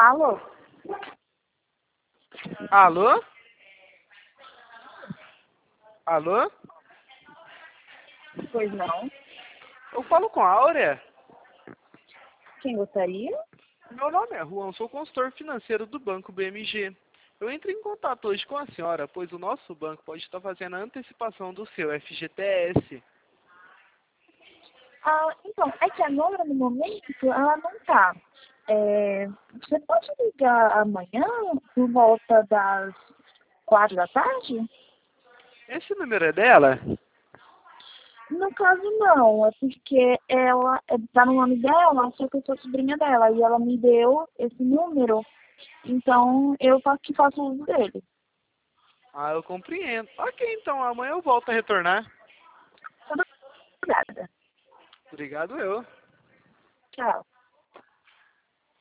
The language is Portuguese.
Alô? Alô? Alô? Pois não. Eu falo com a Áurea. Quem gostaria? Meu nome é Juan, sou consultor financeiro do Banco BMG. Eu entrei em contato hoje com a senhora, pois o nosso banco pode estar fazendo a antecipação do seu FGTS. Então, é que agora, no momento, ela não tá. Você pode ligar amanhã, por volta das 4 da tarde? Esse número é dela? No caso, não. É porque ela tá no nome dela, só que eu sou sobrinha dela. E ela me deu esse número. Então, eu que faço uso dele. Ah, eu compreendo. Ok, então amanhã eu volto a retornar. Obrigada. Obrigado eu. Tchau.